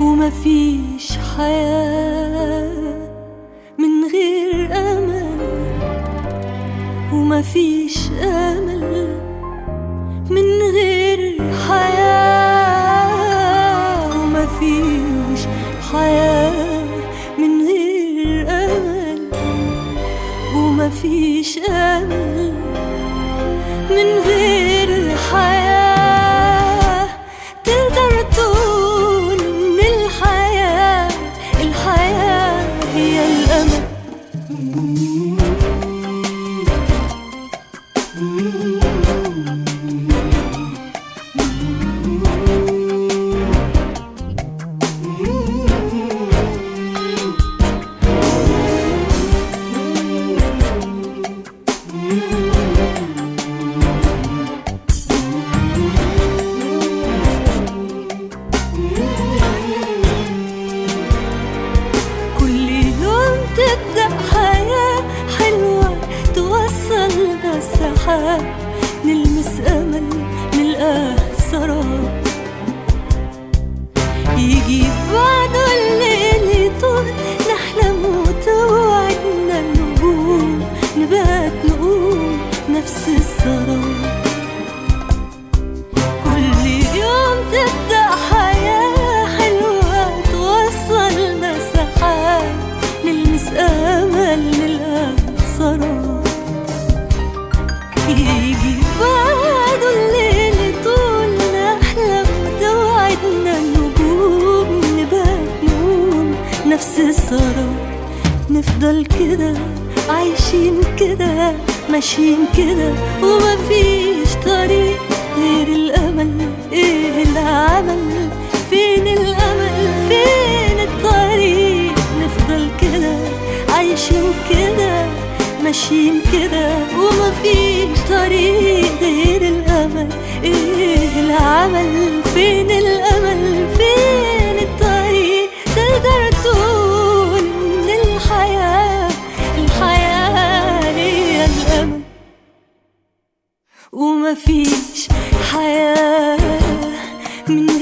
ومفيش حياة من غير أمل، ومفيش أمل من غير حياة، ومفيش حياة من غير أمل، ومفيش أمل من غير الحياة. تقدر تقول إن الحياة هي الأمل. تبدأ حياة حلوة توصلنا السحاب، نلمس أمل نلقاه سراب، يجي بعده الليل يطول نحلم وتوعدنا النجوم، نبات نقوم نفس السراب. كل يوم تبدأ حياة حلوة توصلنا سحاب، نلمس أمل نلقاه سراب، يجي بعده الليل طول نحلم توعدنا النجوم، نبات نقوم نفس السراب. نفضل كده عايشين كده ماشيين كده، ومفيش طريق غير الأمل. ايه العمل؟ فين الأمل؟ فين الطريق؟ نفضل كده عايشين كده ماشيين كده، ومفيش طريق غير الأمل. ايه العمل؟ فين الأمل؟ فين الطريق؟ تقدر تقول إن الحياة هي الأمل، ومفيش حياة من